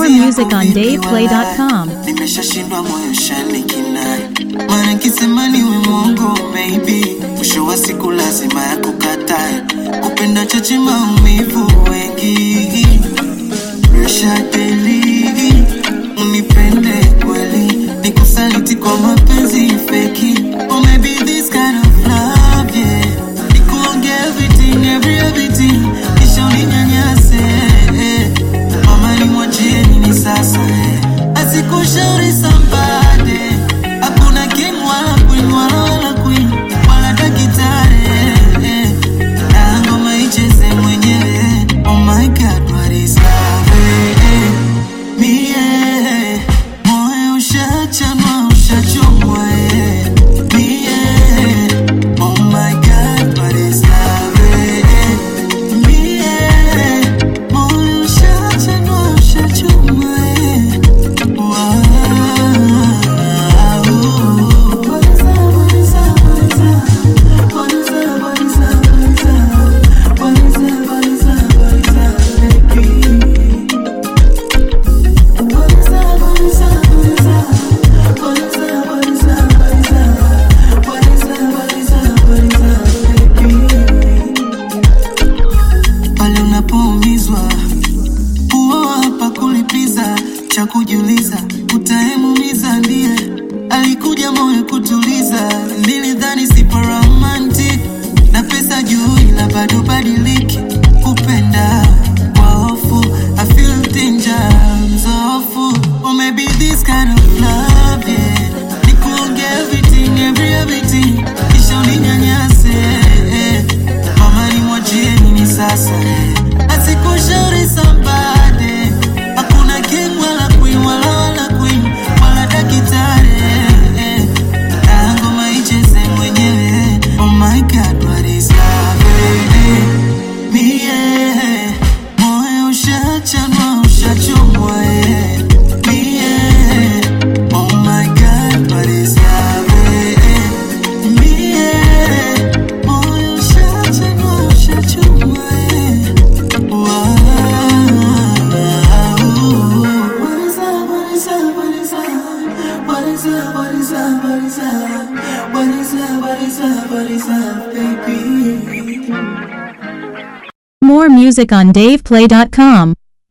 More music on DavePlay.com. Nimeshashindwa moyo shanikinai, maana nikisema niwe mwongo maybe mwisho wa siku lazima yakukatae. Kupenda chache maumivu wengi, reshadeli unipende kweli, nikusaliti kwa mapenzi feki. Or maybe this kind of love, yeah, nikuonge everything kisha uninyanyase. Mama nimwachie nini sasa, asikushauri somebody. Hakuna king wala queen wala queen wala dakitare, na ngoma icheze mwenyewe. Oh my God, what is love? Mie moyo ushachanwa ushachomwa. Mie oh my God, what is love? Mie moyo ushachanwa ushachomwa. Pale unapoumizwa huo hapa kulipiza, cha kujiuliza utaemumiza. Ndiye alikuja moyo kutuliza, nilidhani sipo romantic na pesa juu ila bado badiliki. Kupenda kwa hofu, I feel danger mzofu. Or maybe this kind of love, yeah, nikuonge everything kisha uninyanyase. Mama nimwachie nini sasa, asikushauri somebody. Hakuna king wala queen wala queen wala dakitare, na ngoma icheze mwenyewe. Oh my God, what is love? Mie moyo ushachanwa ushachomwa. Mie oh my God, what is love? Mie moyo ushachanwa ushachomwa. What is up, baby? More music on DavePlay.com.